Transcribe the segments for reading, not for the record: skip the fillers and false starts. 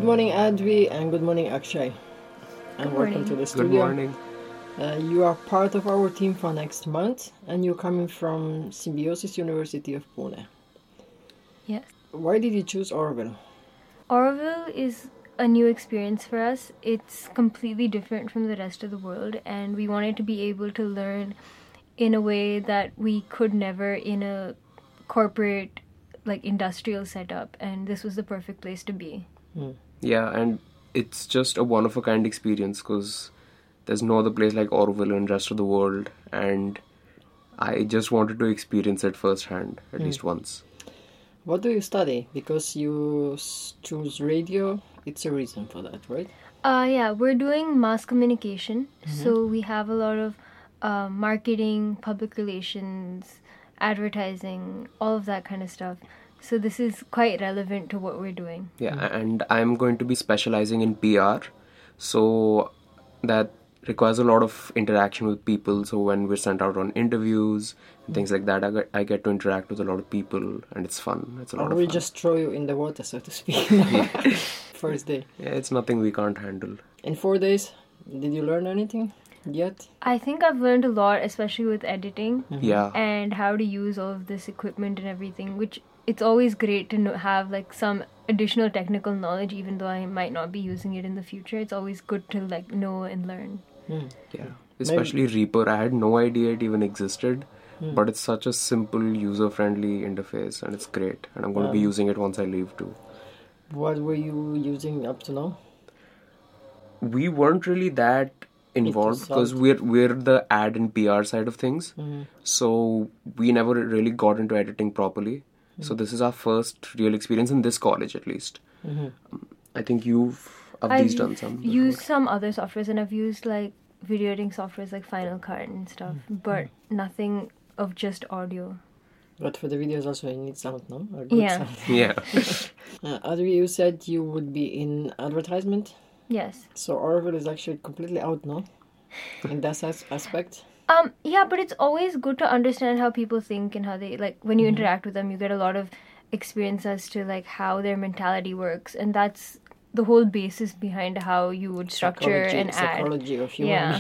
morning, Advi, and good morning, Akshay. And welcome to the studio. Good morning. You are part of our team for next month, and you're coming from Symbiosis University of Pune. Yes. Why did you choose Oroville? Oroville is a new experience for us. It's completely different from the rest of the world, and we wanted to be able to learn in a way that we could never in a corporate, industrial setup, and this was the perfect place to be. Yeah, and it's just a one-of-a-kind experience because there's no other place like Oroville in the rest of the world, and I just wanted to experience it firsthand, at least once. What do you study? Because you choose radio, it's a reason for that, right? Yeah, we're doing mass communication, so we have a lot of marketing, public relations, advertising, all of that kind of stuff. So this is quite relevant to what we're doing. Yeah, and I'm going to be specializing in PR, so that requires a lot of interaction with people. So when we're sent out on interviews and things like that, I get to interact with a lot of people, and it's fun. It's a lot of we fun. just throw you in the water, so to speak. First day. Yeah, it's nothing we can't handle. In 4 days, did you learn anything yet? I think I've learned a lot, especially with editing Yeah. and how to use all of this equipment and everything, which it's always great to have some additional technical knowledge, even though I might not be using it in the future. It's always good to know and learn. Yeah, especially Reaper. I had no idea it even existed, but it's such a simple, user-friendly interface, and it's great. And I'm going to be using it once I leave too. What were you using up to now? We weren't really that involved because we're the ad and PR side of things, so we never really got into editing properly. So this is our first real experience in this college, at least. I think Avdi's done some. I've used some other softwares, and I've used video editing softwares like Final Cut and stuff, but nothing of just audio. But for the videos also you need sound, no? Or Yeah. sound. Yeah. Adri, you said you would be in advertisement. Yes. So Oroville is actually completely out, no? In that aspect. Yeah, but it's always good to understand how people think and how they when you interact with them, you get a lot of experience as to how their mentality works, and that's the whole basis behind how you would structure an ad. Psychology of human. Yeah.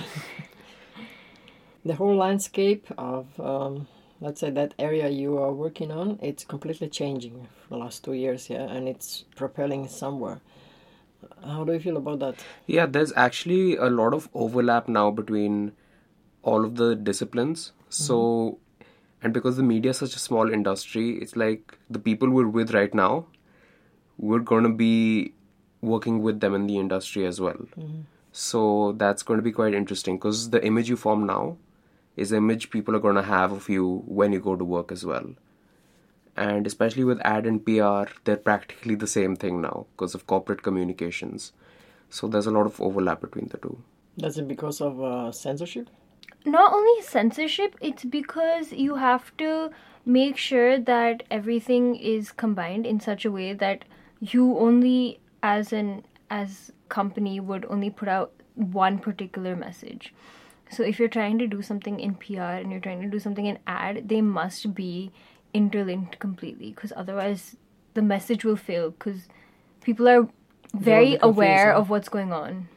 The whole landscape of let's say that area you are working on, it's completely changing for the last 2 years, yeah, and it's propelling somewhere. How do you feel about that? Yeah, there's actually a lot of overlap now between all of the disciplines. So, and because the media is such a small industry, it's like the people we're with right now, we're going to be working with them in the industry as well. So that's going to be quite interesting because the image you form now is the image people are going to have of you when you go to work as well. And especially with ad and PR, they're practically the same thing now because of corporate communications. So there's a lot of overlap between the two. That's it because of censorship? Not only censorship, it's because you have to make sure that everything is combined in such a way that you only, as company, would only put out one particular message. So if you're trying to do something in PR and you're trying to do something in ad, they must be interlinked completely, because otherwise the message will fail, because people are very aware of what's going on.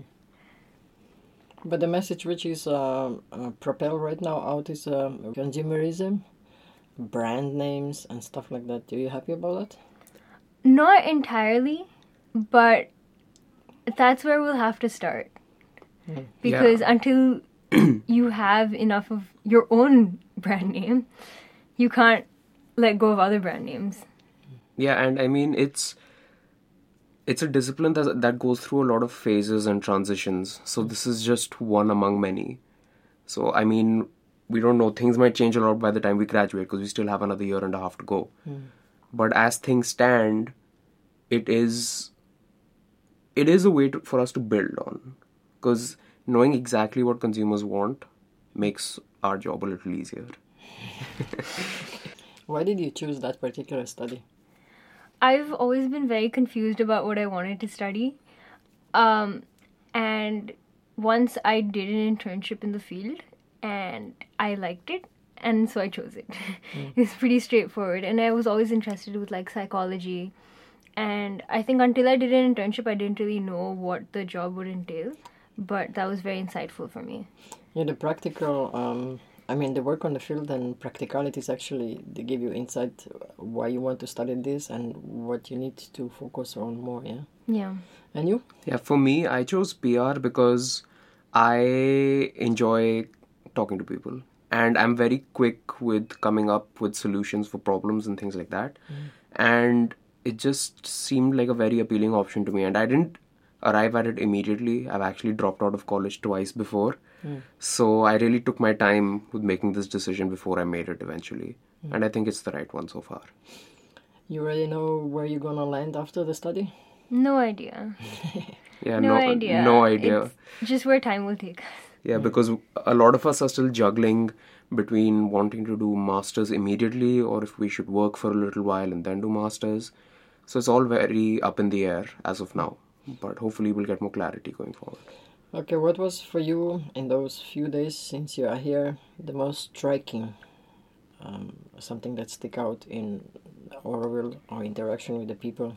But the message which is propelled right now out is consumerism, brand names and stuff like that. Are you happy about that? Not entirely, but that's where we'll have to start. Because until you have enough of your own brand name, you can't let go of other brand names. Yeah, and I mean, it's a discipline that goes through a lot of phases and transitions. So this is just one among many. So, I mean, we don't know. Things might change a lot by the time we graduate because we still have another year and a half to go. But as things stand, it is a way for us to build on. Because knowing exactly what consumers want makes our job a little easier. Why did you choose that particular study? I've always been very confused about what I wanted to study. And once I did an internship in the field and I liked it, and so I chose it. It's pretty straightforward. And I was always interested with psychology And I think until I did an internship, I didn't really know what the job would entail. But that was very insightful for me. Yeah, the practical, the work on the field and practicalities actually, they give you insight why you want to study this and what you need to focus on more, yeah? Yeah. And you? Yeah, for me, I chose PR because I enjoy talking to people. And I'm very quick with coming up with solutions for problems and things like that. And it just seemed like a very appealing option to me. And I didn't arrive at it immediately. I've actually dropped out of college twice before. So I really took my time with making this decision before I made it eventually. And I think it's the right one so far. You already know where you're gonna land after the study? No idea. Yeah, No idea. No idea. It's just where time will take us. Yeah, because a lot of us are still juggling between wanting to do masters immediately or if we should work for a little while and then do masters. So it's all very up in the air as of now. But hopefully we'll get more clarity going forward. Okay, what was for you in those few days since you are here the most striking? Something that stick out in Auroville or interaction with the people?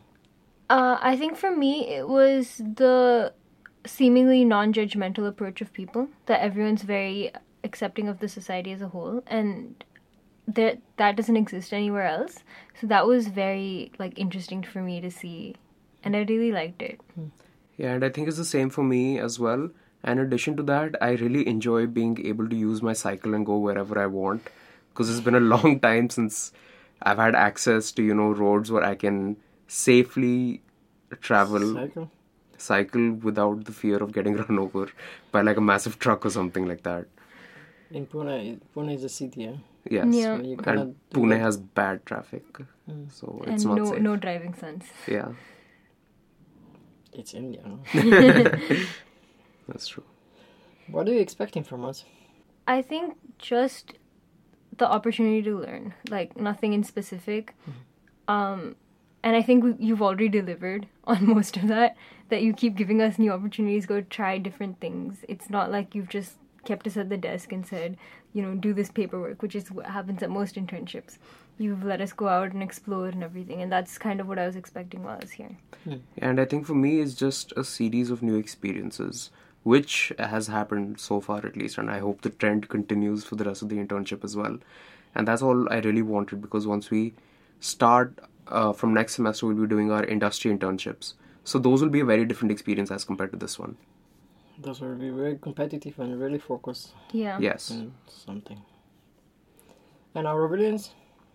I think for me, it was the seemingly non-judgmental approach of people, that everyone's very accepting of the society as a whole, and that doesn't exist anywhere else. So that was very interesting for me to see, and I really liked it. Yeah, and I think it's the same for me as well. And in addition to that, I really enjoy being able to use my cycle and go wherever I want, because it's been a long time since I've had access to, roads where I can safely travel, cycle without the fear of getting run over by a massive truck or something like that. In Pune is a city, yeah? Yes, Yeah. So you and cannot do Pune that. has bad traffic, so it's And not safe. no driving sense. Yeah, It's India, no? that's true. What are you expecting from us? I think just the opportunity to learn, nothing in specific. And I think you've already delivered on most of that you keep giving us new opportunities, go try different things. It's not like you've just kept us at the desk and said, do this paperwork, which is what happens at most internships. You've let us go out and explore and everything, and that's kind of what I was expecting while I was here. And I think for me, it's just a series of new experiences, which has happened so far at least, and I hope the trend continues for the rest of the internship as well. And that's all I really wanted, because once we start from next semester, we'll be doing our industry internships. So those will be a very different experience as compared to this one. Those will be very competitive and really focused Yeah. Yes. on something. And our Aurovillians?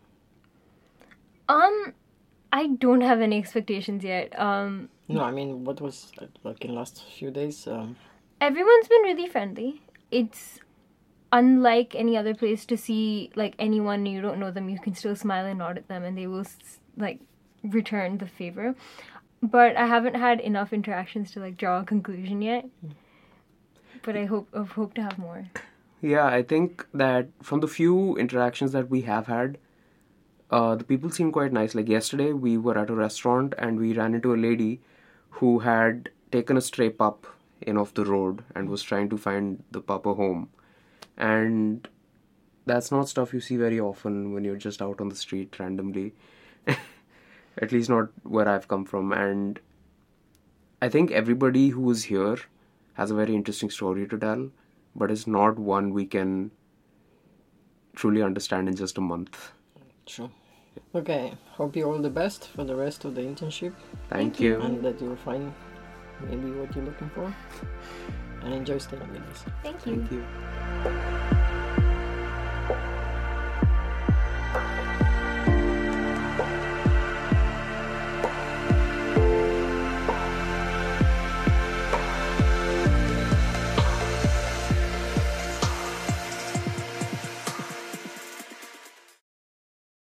I don't have any expectations yet. No, what was in the last few days? Everyone's been really friendly. It's unlike any other place to see anyone, you don't know them, you can still smile and nod at them and they will return the favor. But I haven't had enough interactions to draw a conclusion yet. But I hope to have more. Yeah, I think that from the few interactions that we have had, the people seem quite nice. Yesterday, we were at a restaurant and we ran into a lady who had taken a stray pup in off the road and was trying to find the pup a home. And that's not stuff you see very often when you're just out on the street randomly. At least not where I've come from. And I think everybody who is here has a very interesting story to tell, but it's not one we can truly understand in just a month. True. Okay, hope you all the best for the rest of the internship. Thank you. And that you'll find maybe what you're looking for. And enjoy staying with us. Thank you. Thank you.